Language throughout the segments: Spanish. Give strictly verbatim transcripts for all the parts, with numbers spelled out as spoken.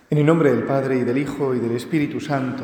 En el nombre del Padre, y del Hijo, y del Espíritu Santo,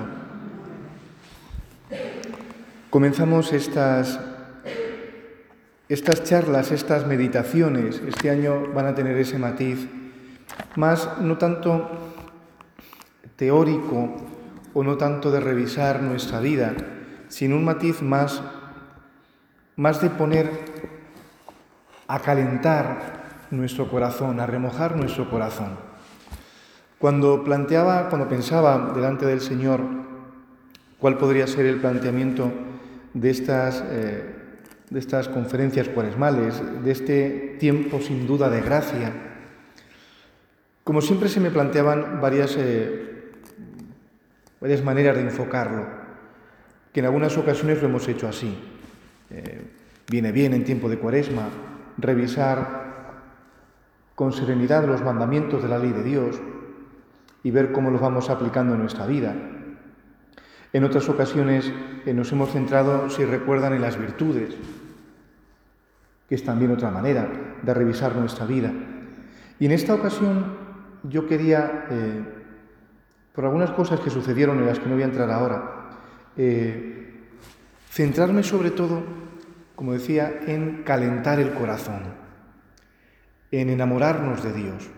comenzamos estas, estas charlas, estas meditaciones. Este año van a tener ese matiz más, no tanto teórico o no tanto de revisar nuestra vida, sino un matiz más, más de poner a calentar nuestro corazón, a remojar nuestro corazón. Cuando planteaba, cuando pensaba delante del Señor cuál podría ser el planteamiento de estas, eh, de estas conferencias cuaresmales, de este tiempo sin duda de gracia, como siempre se me planteaban varias, eh, varias maneras de enfocarlo, que en algunas ocasiones lo hemos hecho así. Eh, viene bien en tiempo de Cuaresma revisar con serenidad los mandamientos de la ley de Dios y ver cómo los vamos aplicando en nuestra vida. En otras ocasiones eh, nos hemos centrado, si recuerdan, en las virtudes, que es también otra manera de revisar nuestra vida. Y en esta ocasión yo quería, eh, por algunas cosas que sucedieron en las que no voy a entrar ahora, eh, centrarme sobre todo, como decía, en calentar el corazón, en enamorarnos de Dios.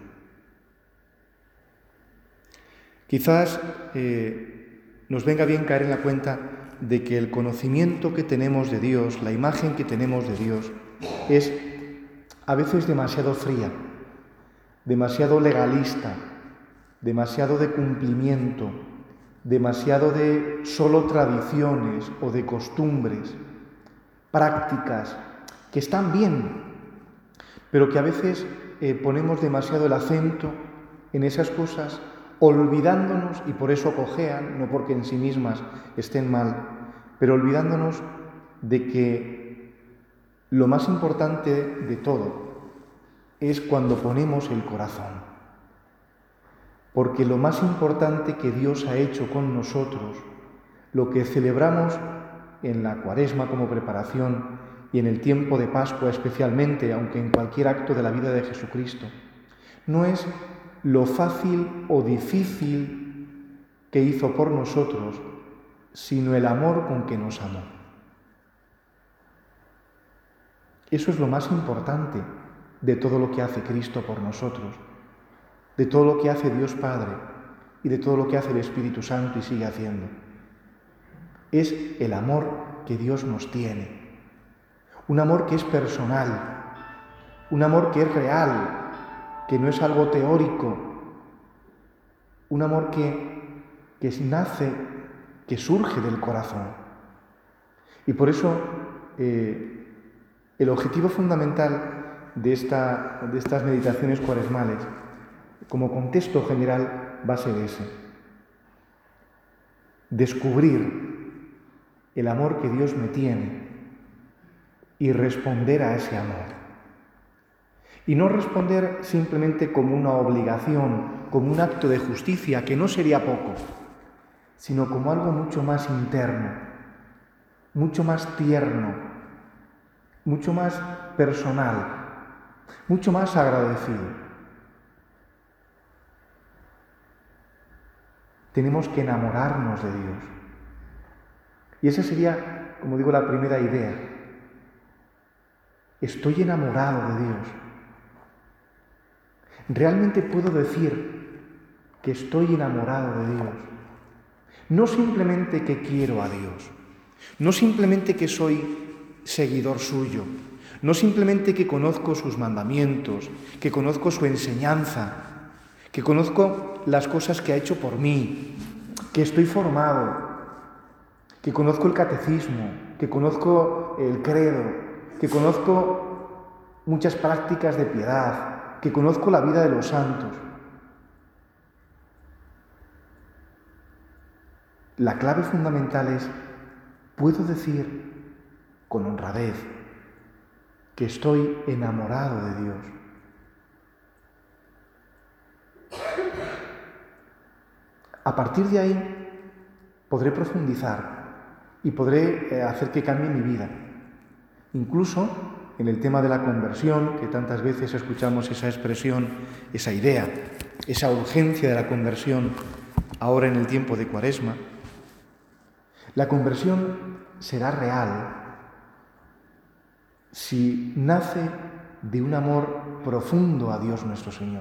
Quizás eh, nos venga bien caer en la cuenta de que el conocimiento que tenemos de Dios, la imagen que tenemos de Dios, es a veces demasiado fría, demasiado legalista, demasiado de cumplimiento, demasiado de solo tradiciones o de costumbres, prácticas que están bien, pero que a veces eh, ponemos demasiado el acento en esas cosas, olvidándonos, y por eso cojean, no porque en sí mismas estén mal, pero olvidándonos de que lo más importante de todo es cuando ponemos el corazón. Porque lo más importante que Dios ha hecho con nosotros, lo que celebramos en la Cuaresma como preparación y en el tiempo de Pascua especialmente, aunque en cualquier acto de la vida de Jesucristo, no es lo fácil o difícil que hizo por nosotros, sino el amor con que nos amó. Eso es lo más importante de todo lo que hace Cristo por nosotros, de todo lo que hace Dios Padre y de todo lo que hace el Espíritu Santo y sigue haciendo. Es el amor que Dios nos tiene, un amor que es personal, un amor que es real, que no es algo teórico, un amor que, que nace, que surge del corazón. Y por eso eh, el objetivo fundamental de, esta, de estas meditaciones cuaresmales, como contexto general, va a ser ese: descubrir el amor que Dios me tiene y responder a ese amor. Y no responder simplemente como una obligación, como un acto de justicia, que no sería poco, sino como algo mucho más interno, mucho más tierno, mucho más personal, mucho más agradecido. Tenemos que enamorarnos de Dios. Y esa sería, como digo, la primera idea. Estoy enamorado de Dios. Realmente puedo decir que estoy enamorado de Dios. No simplemente que quiero a Dios, no simplemente que soy seguidor suyo, no simplemente que conozco sus mandamientos, que conozco su enseñanza, que conozco las cosas que ha hecho por mí, que estoy formado, que conozco el catecismo, que conozco el credo, que conozco muchas prácticas de piedad, que conozco la vida de los santos. La clave fundamental es: puedo decir con honradez que estoy enamorado de Dios. A partir de ahí podré profundizar y podré hacer que cambie mi vida. Incluso en el tema de la conversión, que tantas veces escuchamos esa expresión, esa idea, esa urgencia de la conversión ahora en el tiempo de Cuaresma. La conversión será real si nace de un amor profundo a Dios nuestro Señor,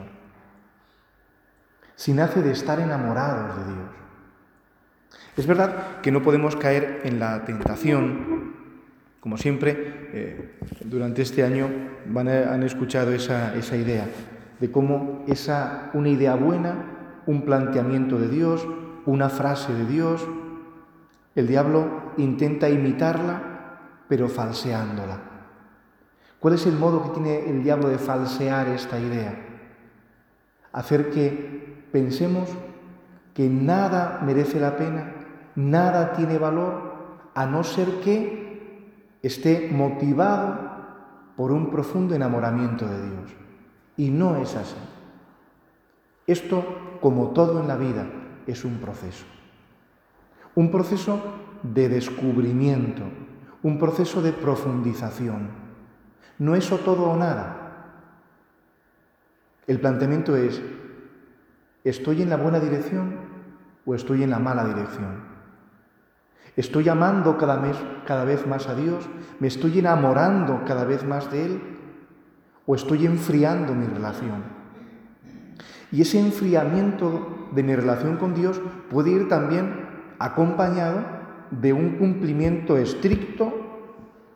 si nace de estar enamorados de Dios. Es verdad que no podemos caer en la tentación, como siempre, eh, durante este año van a, han escuchado esa, esa idea, de cómo esa, una idea buena, un planteamiento de Dios, una frase de Dios, el diablo intenta imitarla, pero falseándola. ¿Cuál es el modo que tiene el diablo de falsear esta idea? Hacer que pensemos que nada merece la pena, nada tiene valor, a no ser que esté motivado por un profundo enamoramiento de Dios. Y no es así. Esto, como todo en la vida, es un proceso. Un proceso de descubrimiento, un proceso de profundización. No es o todo o nada. El planteamiento es, ¿estoy en la buena dirección o estoy en la mala dirección? ¿Estoy amando cada vez, cada vez más a Dios? ¿Me estoy enamorando cada vez más de Él? ¿O estoy enfriando mi relación? Y ese enfriamiento de mi relación con Dios puede ir también acompañado de un cumplimiento estricto,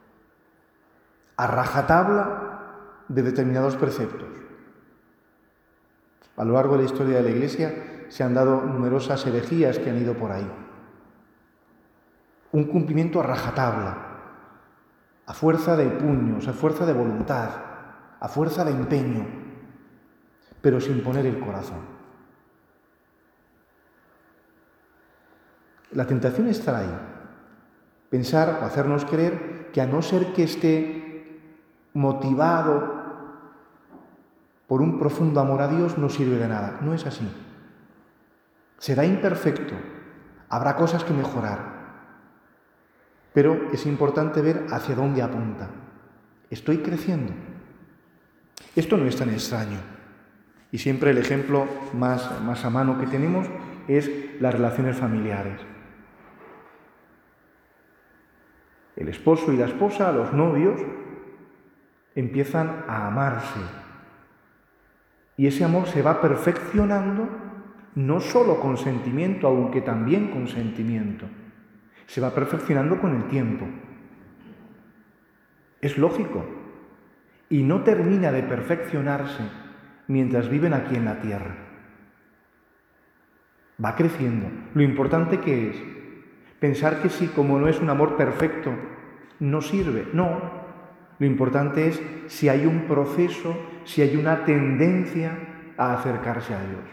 a rajatabla, de determinados preceptos. A lo largo de la historia de la Iglesia se han dado numerosas herejías que han ido por ahí. Un cumplimiento a rajatabla, a fuerza de puños, a fuerza de voluntad, a fuerza de empeño, pero sin poner el corazón. La tentación está ahí. Pensar o hacernos creer que a no ser que esté motivado por un profundo amor a Dios, no sirve de nada. No es así. Será imperfecto. Habrá cosas que mejorar. Pero es importante ver hacia dónde apunta. ¿Estoy creciendo? Esto no es tan extraño. Y siempre el ejemplo más, más a mano que tenemos es las relaciones familiares. El esposo y la esposa, los novios, empiezan a amarse. Y ese amor se va perfeccionando no solo con sentimiento, aunque también con sentimiento. Se va perfeccionando con el tiempo. Es lógico. Y no termina de perfeccionarse mientras viven aquí en la tierra. Va creciendo. Lo importante que es pensar que si como no es un amor perfecto, no sirve. No. Lo importante es si hay un proceso, si hay una tendencia a acercarse a Dios.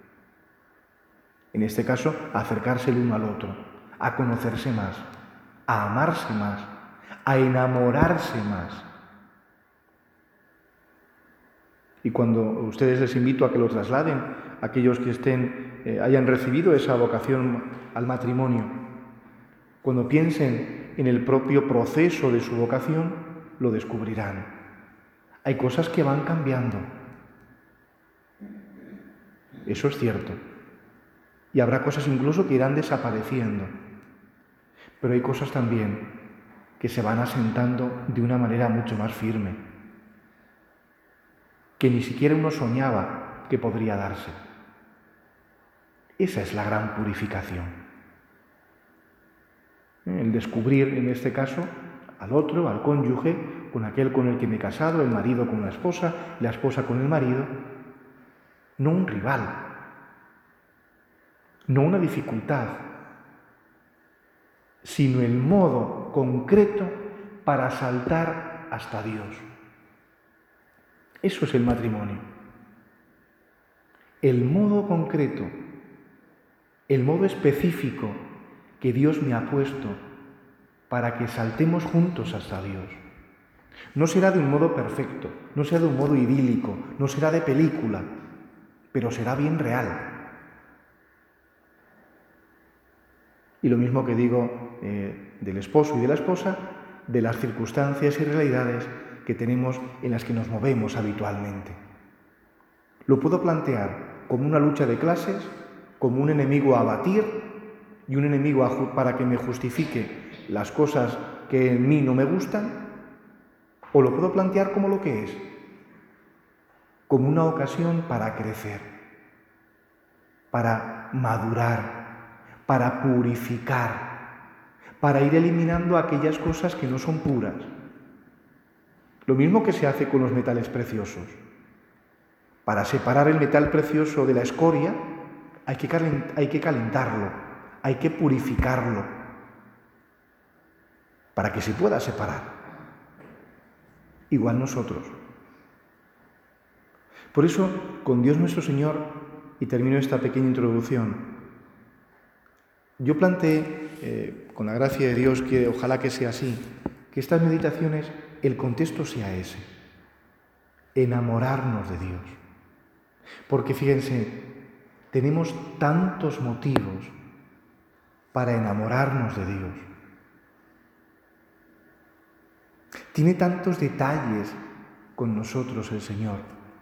En este caso, a acercarse el uno al otro, a conocerse más, a amarse más, a enamorarse más. Y cuando ustedes les invito a que lo trasladen, aquellos que estén, eh, hayan recibido esa vocación al matrimonio, cuando piensen en el propio proceso de su vocación, lo descubrirán. Hay cosas que van cambiando. Eso es cierto. Y habrá cosas incluso que irán desapareciendo. Pero hay cosas también que se van asentando de una manera mucho más firme, que ni siquiera uno soñaba que podría darse. Esa es la gran purificación. El descubrir, en este caso, al otro, al cónyuge, con aquel con el que me he casado, el marido con la esposa, la esposa con el marido, no un rival, no una dificultad, sino el modo concreto para saltar hasta Dios. Eso es el matrimonio. El modo concreto, el modo específico que Dios me ha puesto para que saltemos juntos hasta Dios. No será de un modo perfecto, no será de un modo idílico, no será de película, pero será bien real. Y lo mismo que digo eh, del esposo y de la esposa, de las circunstancias y realidades que tenemos en las que nos movemos habitualmente. Lo puedo plantear como una lucha de clases, como un enemigo a abatir y un enemigo a, para que me justifique las cosas que en mí no me gustan, o lo puedo plantear como lo que es, como una ocasión para crecer, para madurar, para purificar, para ir eliminando aquellas cosas que no son puras. Lo mismo que se hace con los metales preciosos. Para separar el metal precioso de la escoria hay que calent- hay que calentarlo, hay que purificarlo, para que se pueda separar. Igual nosotros. Por eso, con Dios nuestro Señor, y termino esta pequeña introducción, yo planteé, eh, con la gracia de Dios, que ojalá que sea así, que estas meditaciones, el contexto sea ese, enamorarnos de Dios. Porque fíjense, tenemos tantos motivos para enamorarnos de Dios. Tiene tantos detalles con nosotros el Señor.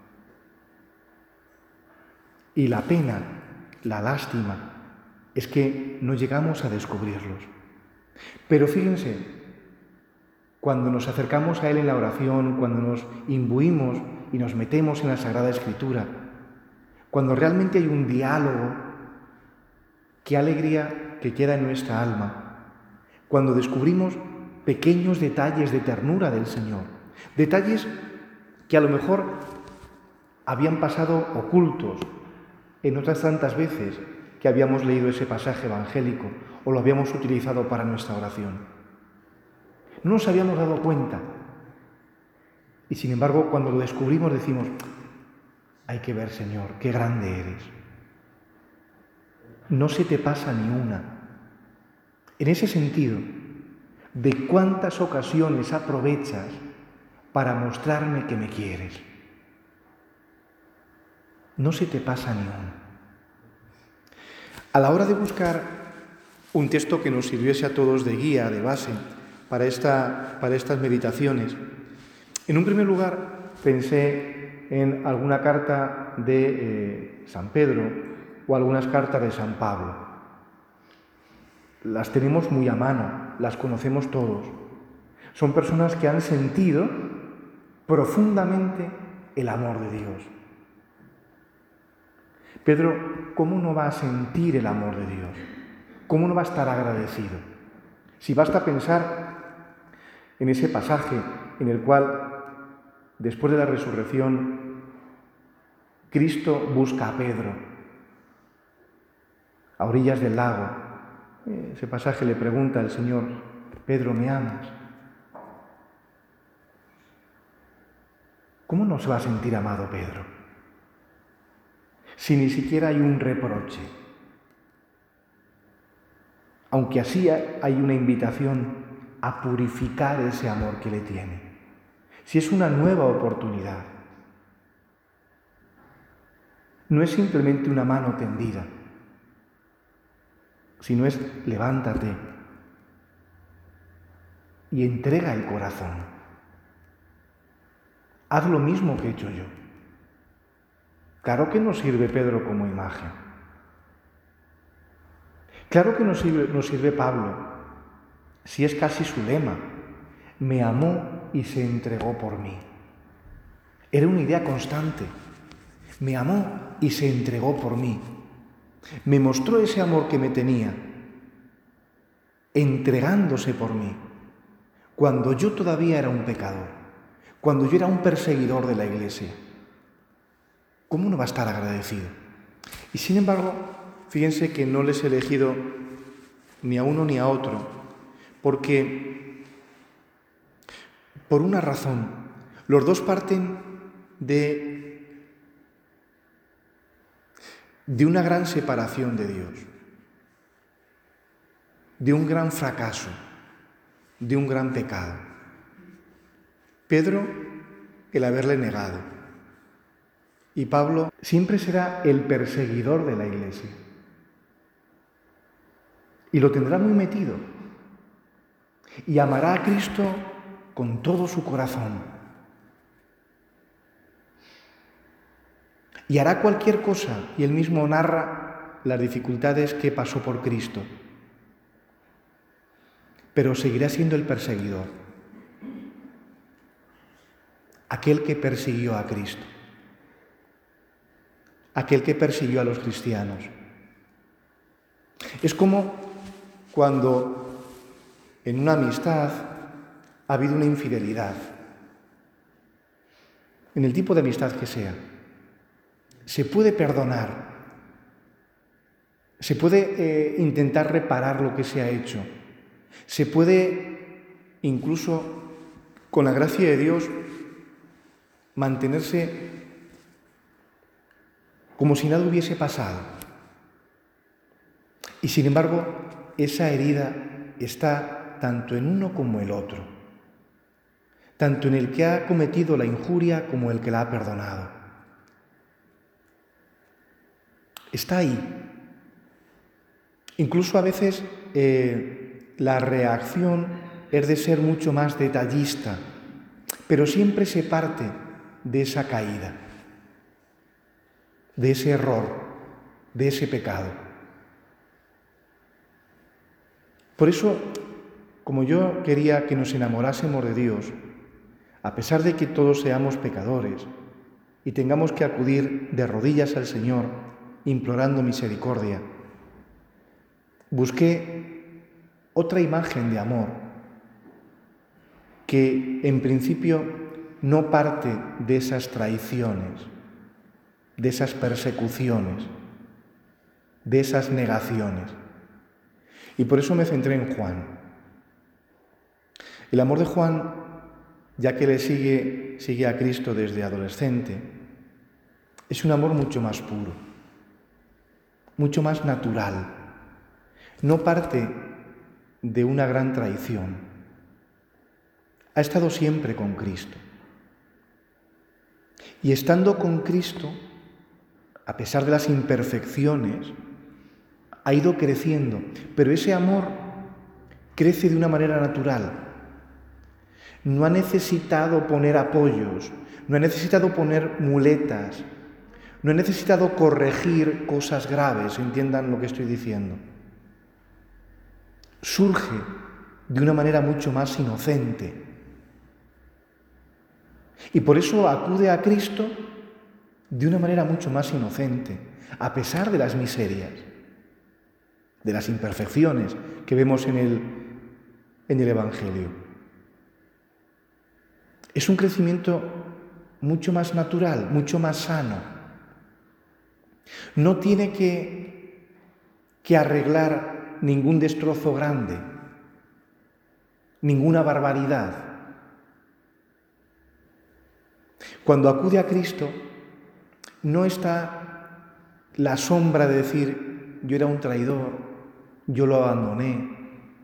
Y la pena, la lástima, es que no llegamos a descubrirlos. Pero fíjense, cuando nos acercamos a Él en la oración, cuando nos imbuimos y nos metemos en la Sagrada Escritura, cuando realmente hay un diálogo, qué alegría que queda en nuestra alma, cuando descubrimos pequeños detalles de ternura del Señor, detalles que a lo mejor habían pasado ocultos en otras tantas veces que habíamos leído ese pasaje evangélico o lo habíamos utilizado para nuestra oración. No nos habíamos dado cuenta y sin embargo cuando lo descubrimos decimos, hay que ver, Señor, qué grande eres. No se te pasa ni una. En ese sentido, ¿de cuántas ocasiones aprovechas para mostrarme que me quieres? No se te pasa ni una. A la hora de buscar un texto que nos sirviese a todos de guía, de base, para, esta, para estas meditaciones, en un primer lugar pensé en alguna carta de eh, San Pedro o algunas cartas de San Pablo. Las tenemos muy a mano, las conocemos todos. Son personas que han sentido profundamente el amor de Dios. Pedro, ¿cómo no va a sentir el amor de Dios? ¿Cómo no va a estar agradecido? Si basta pensar en ese pasaje en el cual, después de la resurrección, Cristo busca a Pedro a orillas del lago. Ese pasaje le pregunta al Señor, Pedro, ¿me amas? ¿Cómo no se va a sentir amado Pedro? Si ni siquiera hay un reproche. Aunque así hay una invitación a purificar ese amor que le tiene. Si es una nueva oportunidad. No es simplemente una mano tendida, sino es levántate y entrega el corazón. Haz lo mismo que he hecho yo. Claro que nos sirve Pedro como imagen. Claro que nos sirve, nos sirve Pablo, si es casi su lema. Me amó y se entregó por mí. Era una idea constante. Me amó y se entregó por mí. Me mostró ese amor que me tenía, entregándose por mí, cuando yo todavía era un pecador, cuando yo era un perseguidor de la Iglesia. ¿Cómo no va a estar agradecido? Y sin embargo, fíjense que no les he elegido ni a uno ni a otro, porque por una razón, los dos parten de, de una gran separación de Dios, de un gran fracaso, de un gran pecado. Pedro, el haberle negado. Y Pablo siempre será el perseguidor de la Iglesia. Y lo tendrá muy metido. Y amará a Cristo con todo su corazón. y hará cualquier cosa, y él mismo narra las dificultades que pasó por Cristo, pero seguirá siendo el perseguidor, aquel que persiguió a Cristo, aquel que persiguió a los cristianos. Es como cuando en una amistad ha habido una infidelidad, en el tipo de amistad que sea. Se puede perdonar, se puede eh, intentar reparar lo que se ha hecho, se puede incluso, con la gracia de Dios, mantenerse como si nada hubiese pasado. Y sin embargo, esa herida está tanto en uno como el otro, tanto en el que ha cometido la injuria como el que la ha perdonado. Está ahí. Incluso a veces eh, la reacción es de ser mucho más detallista, pero siempre se parte de esa caída, de ese error, de ese pecado. Por eso, como yo quería que nos enamorásemos de Dios, a pesar de que todos seamos pecadores y tengamos que acudir de rodillas al Señor implorando misericordia, busqué otra imagen de amor que en principio no parte de esas traiciones, de esas persecuciones, de esas negaciones. Y por eso me centré en Juan. El amor de Juan, ya que le sigue, sigue a Cristo desde adolescente, es un amor mucho más puro, mucho más natural. No parte de una gran traición. Ha estado siempre con Cristo. Y estando con Cristo, a pesar de las imperfecciones, ha ido creciendo, pero ese amor crece de una manera natural. No ha necesitado poner apoyos, no ha necesitado poner muletas, no ha necesitado corregir cosas graves, entiendan lo que estoy diciendo. Surge de una manera mucho más inocente. Y por eso acude a Cristo de una manera mucho más inocente, a pesar de las miserias, de las imperfecciones que vemos en el, en el Evangelio. Es un crecimiento mucho más natural, mucho más sano. No tiene que, que arreglar ningún destrozo grande, ninguna barbaridad. Cuando acude a Cristo, no está la sombra de decir, yo era un traidor, yo lo abandoné.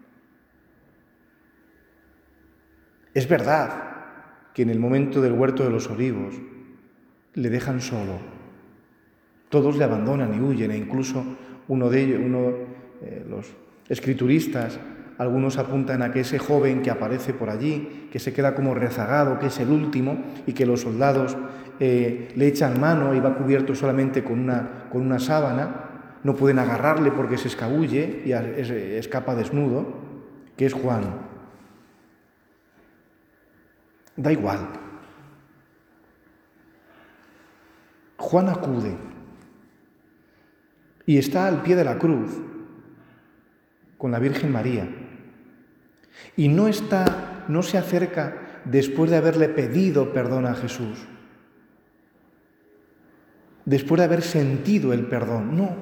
Es verdad que en el momento del huerto de los olivos le dejan solo. Todos le abandonan y huyen, e incluso uno de ellos, uno, eh, los escrituristas, algunos apuntan a que ese joven que aparece por allí, que se queda como rezagado, que es el último, y que los soldados eh, le echan mano y va cubierto solamente con una, con una sábana, no pueden agarrarle porque se escabulle y escapa desnudo, que es Juan. Da igual. Juan acude y está al pie de la cruz con la Virgen María. Y no está, no se acerca después de haberle pedido perdón a Jesús, después de haber sentido el perdón. No.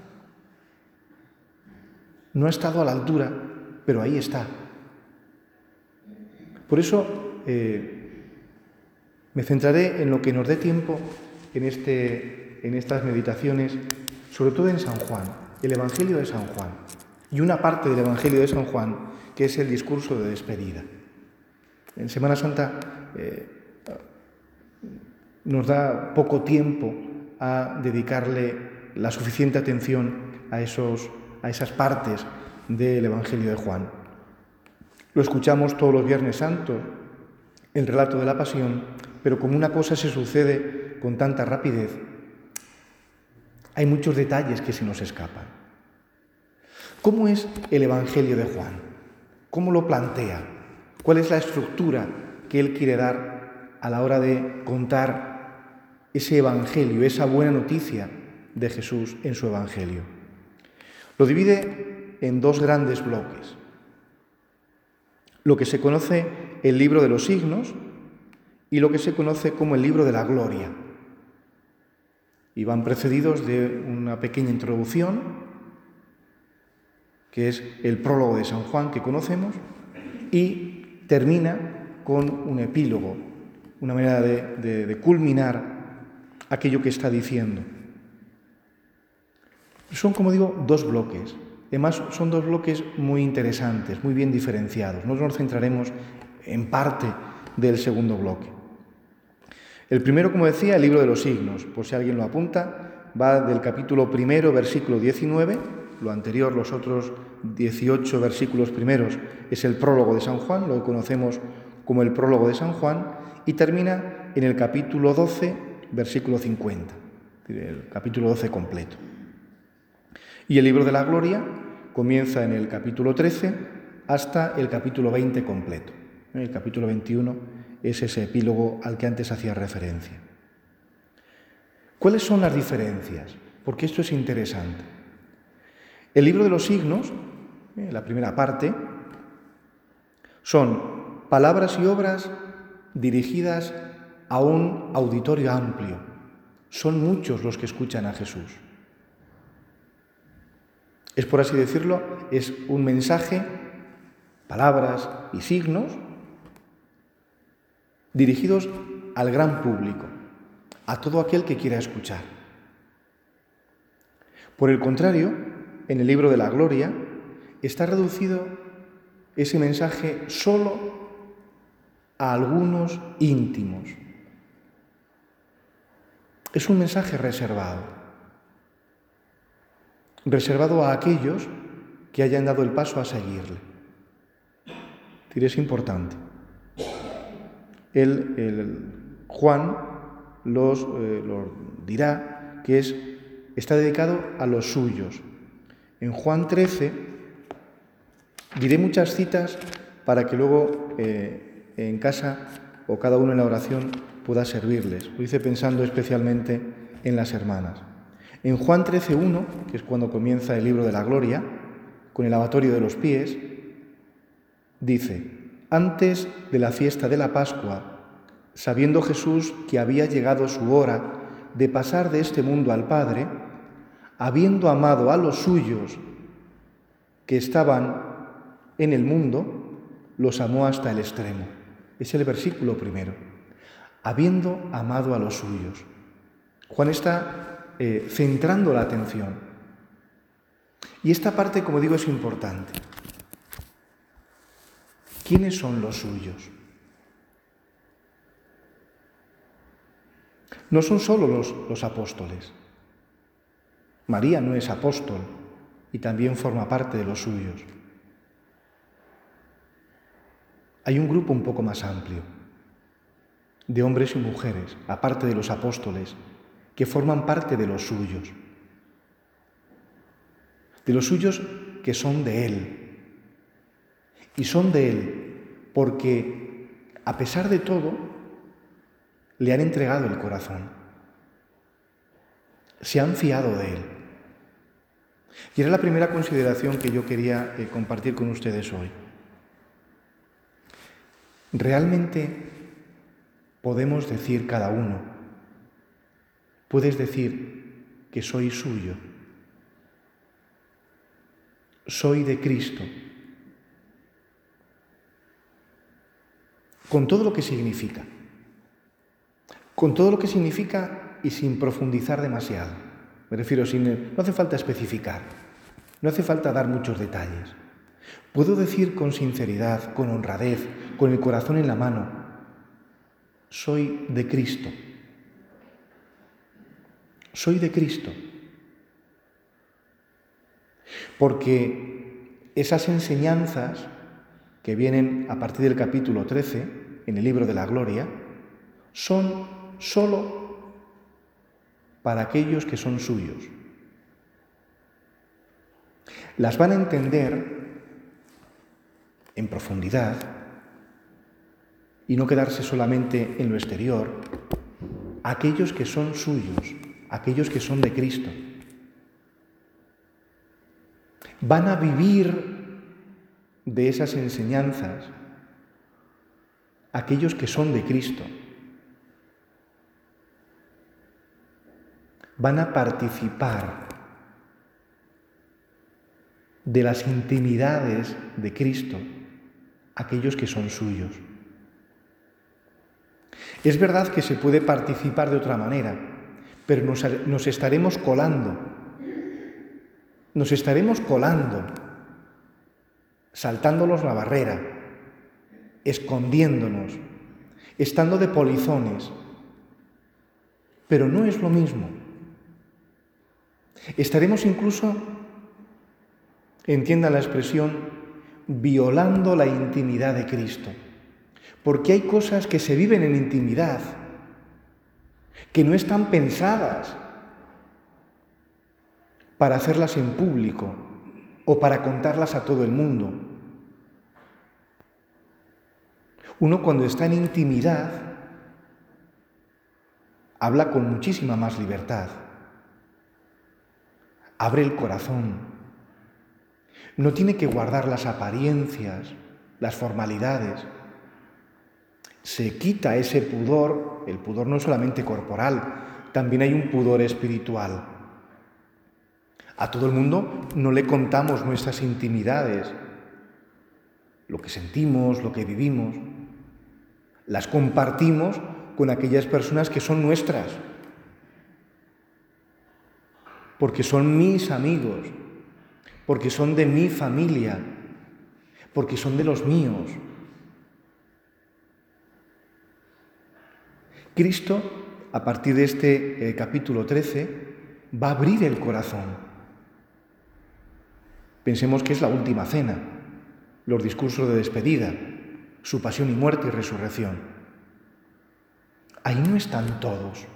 No ha estado a la altura, pero ahí está. Por eso eh, me centraré en lo que nos dé tiempo en, este, en estas meditaciones, sobre todo en San Juan, el Evangelio de San Juan, y una parte del Evangelio de San Juan, que es el discurso de despedida. En Semana Santa eh, nos da poco tiempo a dedicarle la suficiente atención a, esos, a esas partes del Evangelio de Juan. Lo escuchamos todos los Viernes Santos, el relato de la Pasión, pero como una cosa se sucede con tanta rapidez, Hay muchos detalles que se nos escapan. ¿Cómo es el Evangelio de Juan? ¿Cómo lo plantea? ¿Cuál es la estructura que él quiere dar a la hora de contar ese Evangelio, esa buena noticia de Jesús en su Evangelio? Lo divide en dos grandes bloques. Lo que se conoce el libro de los signos y lo que se conoce como el libro de la gloria. Y van precedidos de una pequeña introducción, que es el prólogo de San Juan que conocemos, y termina con un epílogo, una manera de, de, de culminar aquello que está diciendo. Son, como digo, dos bloques. Además, son dos bloques muy interesantes, muy bien diferenciados. Nosotros nos centraremos en parte del segundo bloque. El primero, como decía, el libro de los signos, por si alguien lo apunta, va del capítulo primero, versículo diecinueve, lo anterior, los otros dieciocho versículos primeros, es el prólogo de San Juan, lo que conocemos como el prólogo de San Juan, y termina en el capítulo doce, versículo cincuenta, el capítulo doce completo. Y el libro de la gloria comienza en el capítulo trece hasta el capítulo veinte completo. El capítulo veintiuno es ese epílogo al que antes hacía referencia. ¿Cuáles son las diferencias? Porque esto es interesante. El libro de los signos, la primera parte, son palabras y obras dirigidas a un auditorio amplio. Son muchos los que escuchan a Jesús. Es, por así decirlo, es un mensaje, palabras y signos dirigidos al gran público, a todo aquel que quiera escuchar. Por el contrario, en el libro de la gloria está reducido ese mensaje solo a algunos íntimos. Es un mensaje reservado, reservado a aquellos que hayan dado el paso a seguirle. Es importante. El, el Juan los, eh, los dirá que es, está dedicado a los suyos. En Juan trece diré muchas citas para que luego eh, en casa o cada uno en la oración pueda servirles. Lo hice pensando especialmente en las hermanas. En Juan trece uno, que es cuando comienza el libro de la gloria, con el lavatorio de los pies, dice: antes de la fiesta de la Pascua, sabiendo Jesús que había llegado su hora de pasar de este mundo al Padre, habiendo amado a los suyos que estaban en el mundo, los amó hasta el extremo. Es el versículo primero. Habiendo amado a los suyos. Juan está eh, centrando la atención. Y esta parte, como digo, es importante. ¿Quiénes son los suyos? No son solo los, los apóstoles. María no es apóstol y también forma parte de los suyos. Hay un grupo un poco más amplio de hombres y mujeres, aparte de los apóstoles, que forman parte de los suyos. De los suyos que son de Él. Y son de Él porque, a pesar de todo, le han entregado el corazón. Se han fiado de Él. Y era la primera consideración que yo quería eh, compartir con ustedes hoy. Realmente podemos decir cada uno, puedes decir que soy suyo, soy de Cristo, con todo lo que significa, con todo lo que significa y sin profundizar demasiado. Me refiero, sin, no hace falta especificar, no hace falta dar muchos detalles. Puedo decir con sinceridad, con honradez, con el corazón en la mano, soy de Cristo. Soy de Cristo. Porque esas enseñanzas que vienen a partir del capítulo trece, en el libro de la gloria, son solo para aquellos que son suyos, Las van a entender en profundidad y no quedarse solamente en lo exterior, aquellos que son suyos, aquellos que son de Cristo. Van a vivir de esas enseñanzas aquellos que son de Cristo. Van a participar de las intimidades de Cristo aquellos que son suyos. Es verdad que se puede participar de otra manera, pero nos, nos estaremos colando, nos estaremos colando, saltándonos la barrera, escondiéndonos, estando de polizones, pero no es lo mismo. Estaremos incluso, entienda la expresión, violando la intimidad de Cristo. Porque hay cosas que se viven en intimidad, que no están pensadas para hacerlas en público o para contarlas a todo el mundo. Uno cuando está en intimidad habla con muchísima más libertad, abre el corazón, no tiene que guardar las apariencias, las formalidades. Se quita ese pudor, el pudor no es solamente corporal, también hay un pudor espiritual. A todo el mundo no le contamos nuestras intimidades, lo que sentimos, lo que vivimos. Las compartimos con aquellas personas que son nuestras, porque son mis amigos, porque son de mi familia, porque son de los míos. Cristo, a partir de este eh, capítulo trece, va a abrir el corazón. Pensemos que es la última cena, los discursos de despedida, su pasión y muerte y resurrección. Ahí no están todos.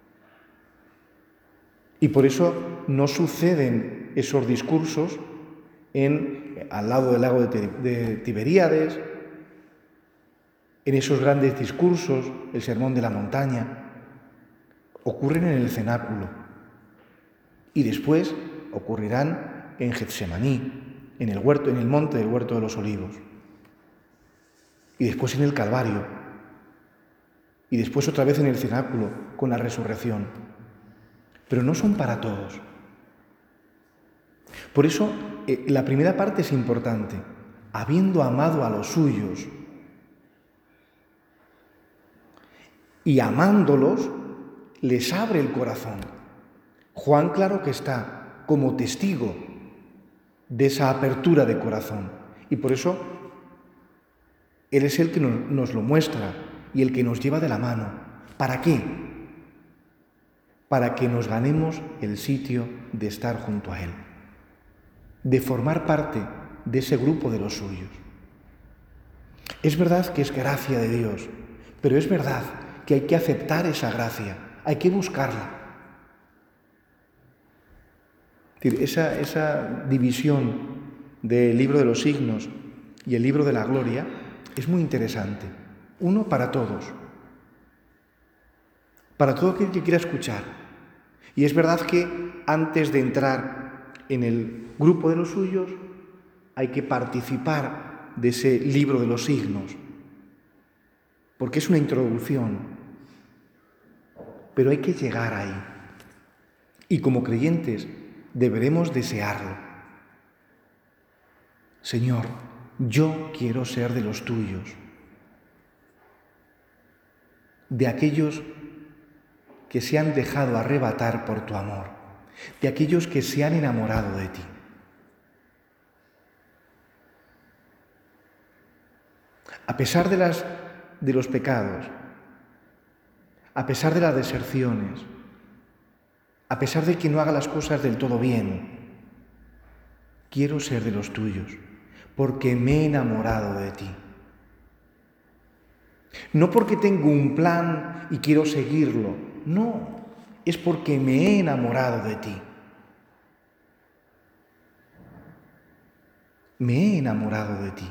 Y por eso no suceden esos discursos en, al lado del lago de, de Tiberíades, en esos grandes discursos, el sermón de la montaña, ocurren en el cenáculo y después ocurrirán en Getsemaní, en el huerto, en el monte del Huerto de los Olivos, y después en el Calvario, y después otra vez en el cenáculo con la resurrección. Pero no son para todos. Por eso, eh, la primera parte es importante. Habiendo amado a los suyos, y amándolos, les abre el corazón. Juan, claro que está como testigo de esa apertura de corazón. Y por eso, Él es el que nos lo muestra y el que nos lleva de la mano. ¿Para qué? Para que nos ganemos el sitio de estar junto a Él, de formar parte de ese grupo de los suyos. Es verdad que es gracia de Dios, pero es verdad que hay que aceptar esa gracia, hay que buscarla. Es decir, esa, esa división del libro de los signos y el libro de la gloria es muy interesante. Uno para todos, para todo aquel que quiera escuchar. Y es verdad que antes de entrar en el grupo de los suyos hay que participar de ese libro de los signos, porque es una introducción. Pero hay que llegar ahí. Y como creyentes deberemos desearlo. Señor, yo quiero ser de los tuyos, de aquellos que se han dejado arrebatar por tu amor, de aquellos que se han enamorado de ti. A pesar de, las, de los pecados, a pesar de las deserciones, a pesar de que no haga las cosas del todo bien, quiero ser de los tuyos, porque me he enamorado de ti. No porque tengo un plan y quiero seguirlo, no, es porque me he enamorado de ti. me he enamorado de ti.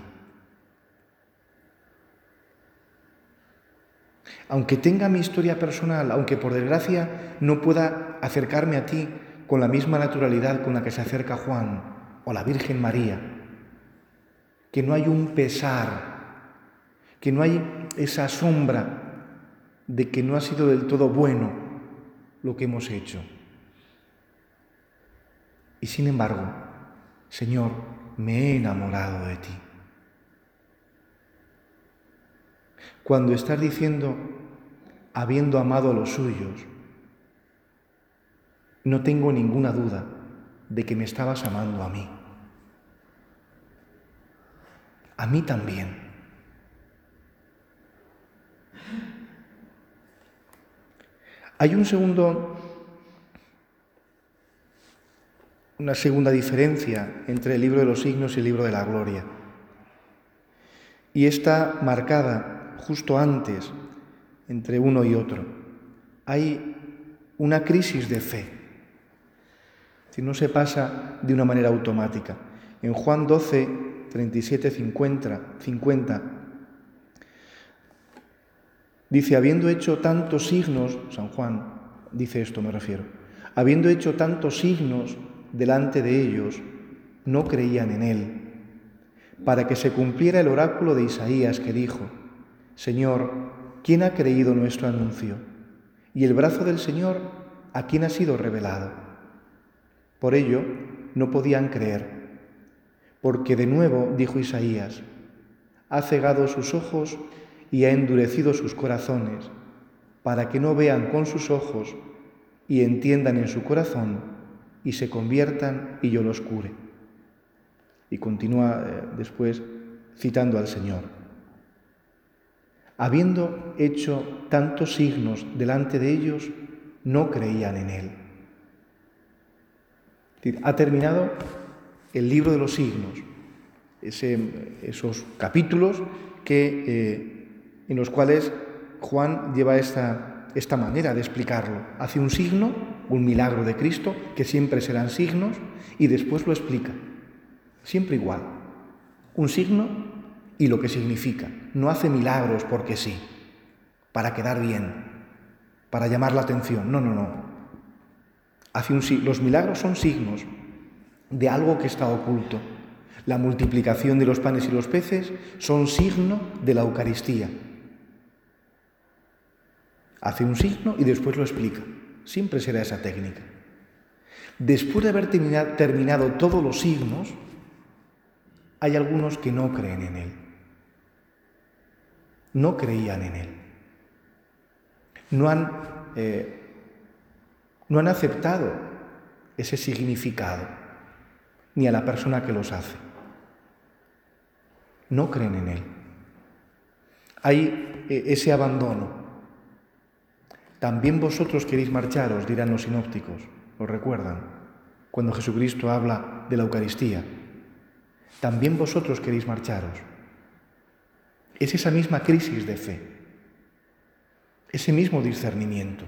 Aunque tenga mi historia personal, aunque por desgracia no pueda acercarme a ti con la misma naturalidad con la que se acerca Juan o la Virgen María, que no hay un pesar, que no hay esa sombra de que no ha sido del todo bueno lo que hemos hecho. Y sin embargo, Señor, me he enamorado de ti. Cuando estás diciendo, habiendo amado a los suyos, no tengo ninguna duda de que me estabas amando a mí. A mí también. Hay un segundo, una segunda diferencia entre el libro de los signos y el libro de la gloria. Y está marcada justo antes entre uno y otro. Hay una crisis de fe. Si no se pasa de una manera automática. En Juan doce, treinta y siete, cincuenta, dice, habiendo hecho tantos signos, San Juan dice esto, me refiero, habiendo hecho tantos signos delante de ellos, no creían en él, para que se cumpliera el oráculo de Isaías que dijo, Señor, ¿quién ha creído nuestro anuncio? Y el brazo del Señor, ¿a quién ha sido revelado? Por ello, no podían creer, porque de nuevo, dijo Isaías, ha cegado sus ojos y ha endurecido sus corazones, para que no vean con sus ojos y entiendan en su corazón y se conviertan y yo los cure. Y continúa eh, después citando al Señor. Habiendo hecho tantos signos delante de ellos, no creían en él. Es decir, ha terminado el libro de los signos, ese, esos capítulos que, eh, en los cuales Juan lleva esta, esta manera de explicarlo. Hace un signo, un milagro de Cristo, que siempre serán signos, y después lo explica. Siempre igual. Un signo y lo que significa. No hace milagros porque sí, para quedar bien, para llamar la atención. No, no, no. Hace un, los milagros son signos de algo que está oculto. La multiplicación de los panes y los peces son signo de la Eucaristía. Hace un signo y después lo explica. Siempre será esa técnica. Después de haber terminado, terminado todos los signos, hay algunos que no creen en él. No creían en él. No han, eh, no han aceptado ese significado, ni a la persona que los hace. No creen en él. Hay eh, ese abandono. También vosotros queréis marcharos, dirán los sinópticos, ¿lo recuerdan? Cuando Jesucristo habla de la Eucaristía. También vosotros queréis marcharos. Es esa misma crisis de fe, ese mismo discernimiento.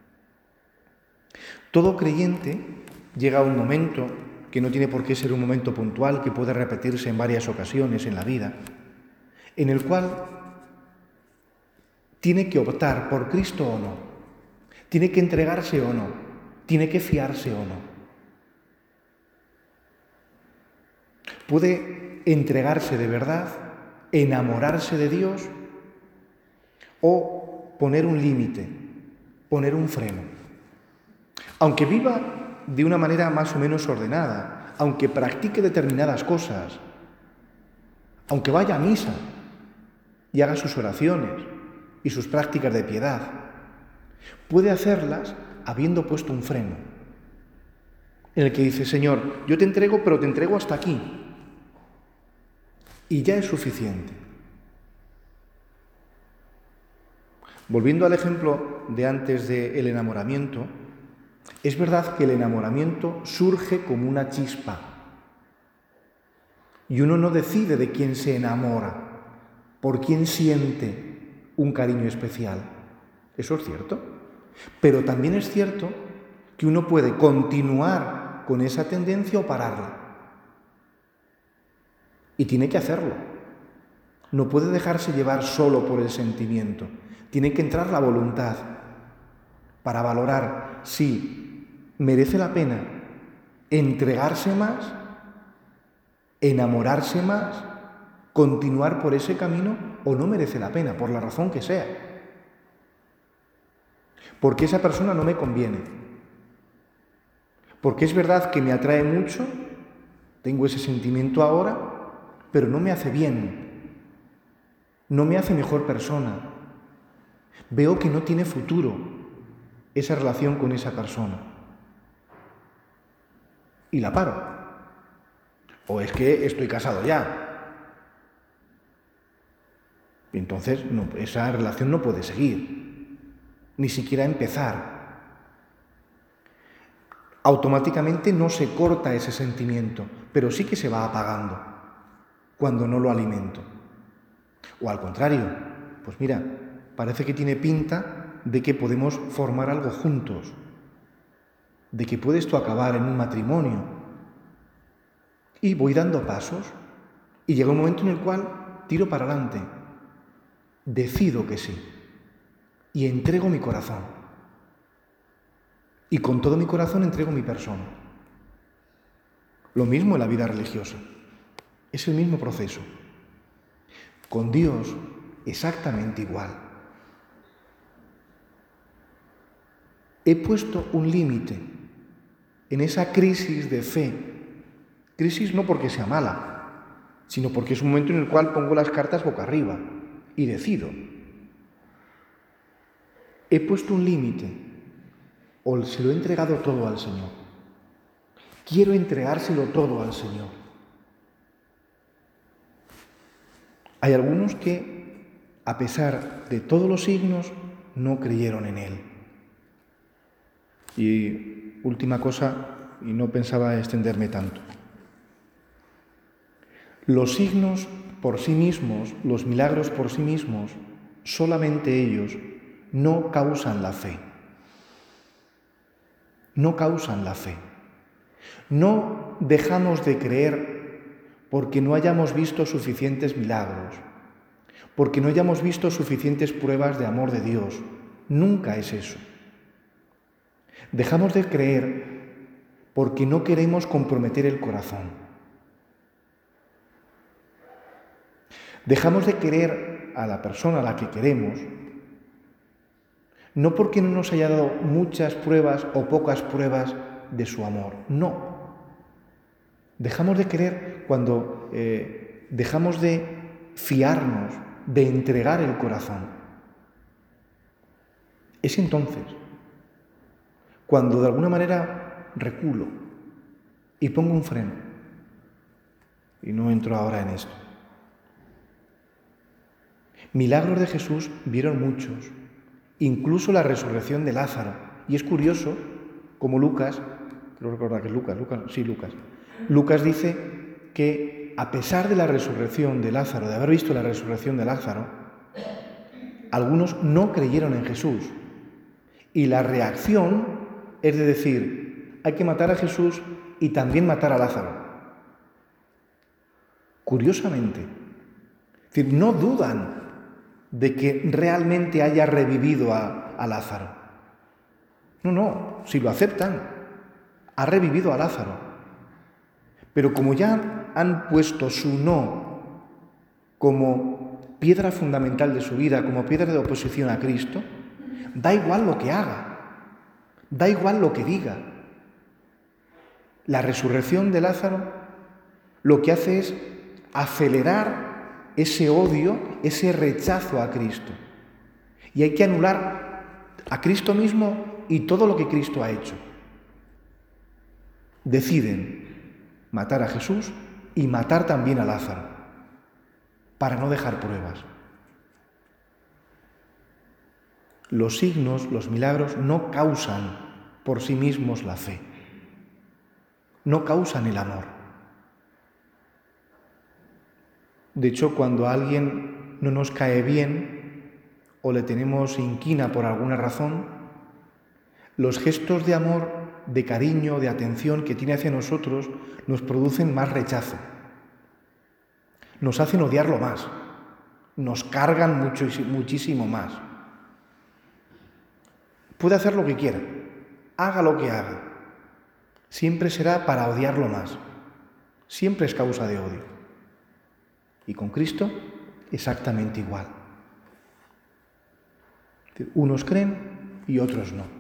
Todo creyente llega a un momento, que no tiene por qué ser un momento puntual, que puede repetirse en varias ocasiones en la vida, en el cual tiene que optar por Cristo o no, tiene que entregarse o no, tiene que fiarse o no. Puede entregarse de verdad, enamorarse de Dios o poner un límite, poner un freno. Aunque viva de una manera más o menos ordenada, aunque practique determinadas cosas, aunque vaya a misa y haga sus oraciones y sus prácticas de piedad, puede hacerlas habiendo puesto un freno, en el que dice, Señor, yo te entrego, pero te entrego hasta aquí. Y ya es suficiente. Volviendo al ejemplo de antes del enamoramiento, es verdad que el enamoramiento surge como una chispa y uno no decide de quién se enamora, por quién siente un cariño especial. Eso es cierto. Pero también es cierto que uno puede continuar con esa tendencia o pararla. Y tiene que hacerlo. No puede dejarse llevar solo por el sentimiento. Tiene que entrar la voluntad para valorar si merece la pena entregarse más, enamorarse más, continuar por ese camino o no merece la pena, por la razón que sea. Porque esa persona no me conviene. Porque es verdad que me atrae mucho, tengo ese sentimiento ahora, pero no me hace bien, no me hace mejor persona. Veo que no tiene futuro esa relación con esa persona. Y la paro. O es que estoy casado ya. Entonces no, esa relación no puede seguir, ni siquiera empezar. Automáticamente no se corta ese sentimiento, pero sí que se va apagando cuando no lo alimento. O al contrario, pues mira, parece que tiene pinta de que podemos formar algo juntos, de que puede esto acabar en un matrimonio. Y voy dando pasos y llega un momento en el cual tiro para adelante, decido que sí y entrego mi corazón. Y con todo mi corazón entrego mi persona. Lo mismo en la vida religiosa. Es el mismo proceso. Con Dios exactamente igual. He puesto un límite en esa crisis de fe. Crisis no porque sea mala, sino porque es un momento en el cual pongo las cartas boca arriba y decido. He puesto un límite. O se lo he entregado todo al Señor. Quiero entregárselo todo al Señor. Hay algunos que, a pesar de todos los signos, no creyeron en Él. Y última cosa, y no pensaba extenderme tanto. Los signos por sí mismos, los milagros por sí mismos, solamente ellos no causan la fe. No causan la fe. No dejamos de creer porque no hayamos visto suficientes milagros, porque no hayamos visto suficientes pruebas de amor de Dios. Nunca es eso. Dejamos de creer porque no queremos comprometer el corazón. Dejamos de querer a la persona a la que queremos no porque no nos haya dado muchas pruebas o pocas pruebas de su amor, no. Dejamos de querer cuando eh, dejamos de fiarnos, de entregar el corazón. Es entonces cuando de alguna manera reculo y pongo un freno. Y no entro ahora en esto. Milagros de Jesús vieron muchos. Incluso la resurrección de Lázaro. Y es curioso, como Lucas, creo recordar que es Lucas, Lucas, sí, Lucas. Lucas dice que a pesar de la resurrección de Lázaro, de haber visto la resurrección de Lázaro, algunos no creyeron en Jesús. Y la reacción es de decir, hay que matar a Jesús y también matar a Lázaro. Curiosamente, es decir, no dudan de que realmente haya revivido a, a Lázaro. No, no, si lo aceptan, ha revivido a Lázaro. Pero como ya han puesto su no como piedra fundamental de su vida, como piedra de oposición a Cristo, da igual lo que haga, da igual lo que diga. La resurrección de Lázaro lo que hace es acelerar ese odio, ese rechazo a Cristo. Y hay que anular a Cristo mismo y todo lo que Cristo ha hecho. Deciden matar a Jesús y matar también a Lázaro, para no dejar pruebas. Los signos, los milagros, no causan por sí mismos la fe. No causan el amor. De hecho, cuando a alguien no nos cae bien o le tenemos inquina por alguna razón, los gestos de amor, de cariño, de atención que tiene hacia nosotros nos producen más rechazo. nos hacen odiarlo más, nos cargan mucho, muchísimo más. Puede hacer lo que quiera, haga lo que haga, siempre será para odiarlo más, siempre es causa de odio. Y con Cristo, exactamente igual. Unos creen y otros no.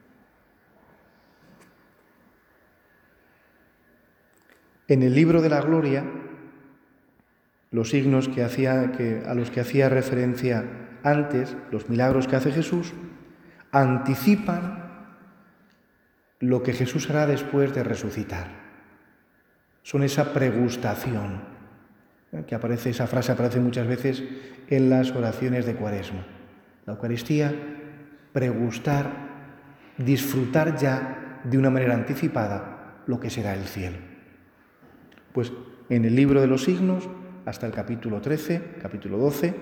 En el libro de la Gloria, los signos que hacía, que, a los que hacía referencia antes, los milagros que hace Jesús, anticipan lo que Jesús hará después de resucitar. Son esa pregustación, ¿eh? que aparece, esa frase aparece muchas veces en las oraciones de Cuaresma. La Eucaristía, pregustar, disfrutar ya de una manera anticipada lo que será el cielo. Pues en el libro de los signos, hasta el capítulo trece, capítulo doce,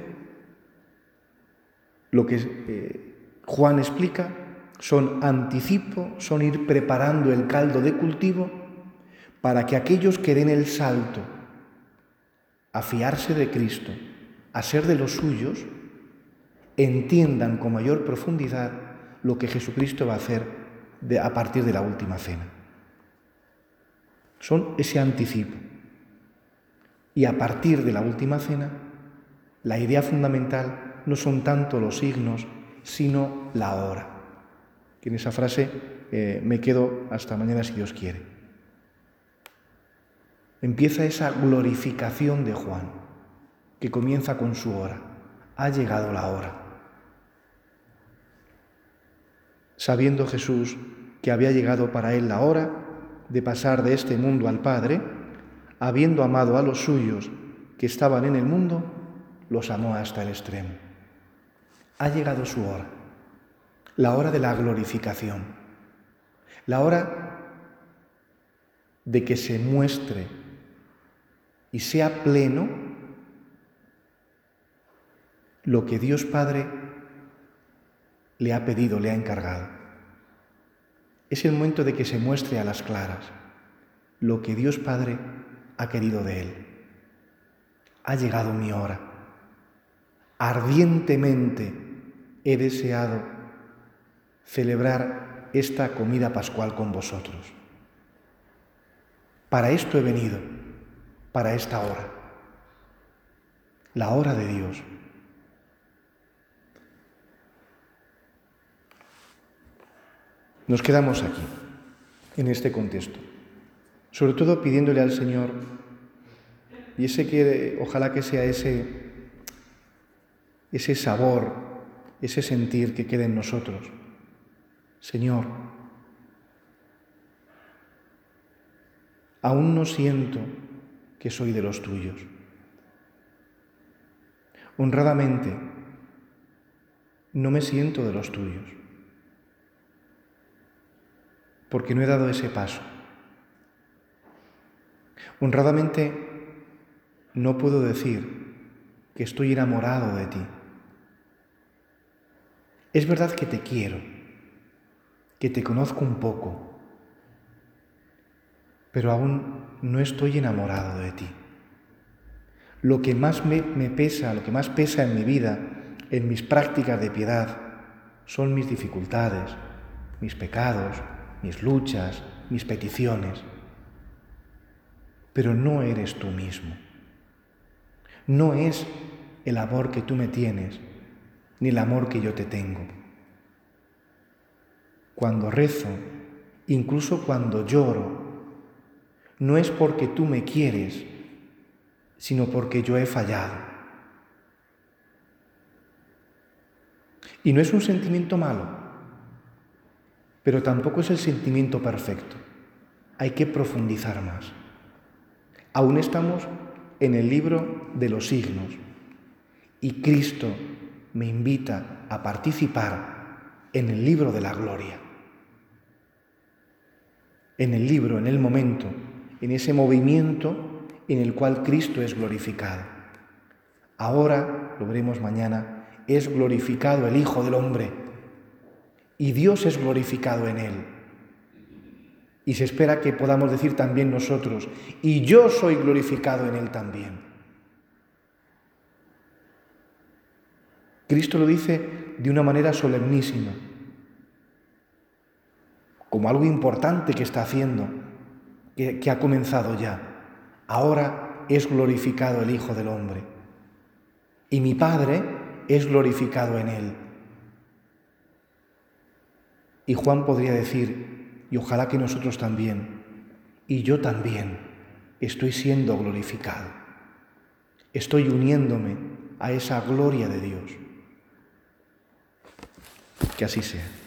lo que eh, Juan explica son anticipo, son ir preparando el caldo de cultivo para que aquellos que den el salto a fiarse de Cristo, a ser de los suyos, entiendan con mayor profundidad lo que Jesucristo va a hacer de, a partir de la última cena. Son ese anticipo. Y a partir de la última cena, la idea fundamental no son tanto los signos, sino la hora. Que en esa frase eh, me quedo hasta mañana si Dios quiere. Empieza esa glorificación de Juan, que comienza con su hora. Ha llegado la hora. Sabiendo Jesús que había llegado para él la hora de pasar de este mundo al Padre, habiendo amado a los suyos que estaban en el mundo, los amó hasta el extremo. Ha llegado su hora, la hora de la glorificación, la hora de que se muestre y sea pleno lo que Dios Padre le ha pedido, le ha encargado. Es el momento de que se muestre a las claras lo que Dios Padre ha querido de él. Ha llegado mi hora. Ardientemente he deseado celebrar esta comida pascual con vosotros. Para esto he venido, para esta hora, la hora de Dios. Nos quedamos aquí, en este contexto, sobre todo pidiéndole al Señor, y ese que ojalá que sea ese, ese sabor, ese sentir que quede en nosotros. Señor, aún no siento que soy de los tuyos. Honradamente, no me siento de los tuyos, porque no he dado ese paso. Honradamente, no puedo decir que estoy enamorado de ti. Es verdad que te quiero, que te conozco un poco, pero aún no estoy enamorado de ti. Lo que más me, me pesa, lo que más pesa en mi vida, en mis prácticas de piedad, son mis dificultades, mis pecados, mis luchas, mis peticiones. Pero no eres tú mismo. No es el amor que tú me tienes, ni el amor que yo te tengo. Cuando rezo, incluso cuando lloro, no es porque tú me quieres, sino porque yo he fallado. Y no es un sentimiento malo, pero tampoco es el sentimiento perfecto. Hay que profundizar más. Aún estamos en el libro de los signos y Cristo me invita a participar en el libro de la gloria. En el libro, en el momento, en ese movimiento en el cual Cristo es glorificado. Ahora, lo veremos mañana, es glorificado el Hijo del Hombre y Dios es glorificado en él. Y se espera que podamos decir también nosotros, y yo soy glorificado en él también. Cristo lo dice de una manera solemnísima, como algo importante que está haciendo, que, que ha comenzado ya. Ahora es glorificado el Hijo del Hombre, y mi Padre es glorificado en él. Y Juan podría decir, y ojalá que nosotros también, y yo también estoy siendo glorificado. Estoy uniéndome a esa gloria de Dios. Que así sea.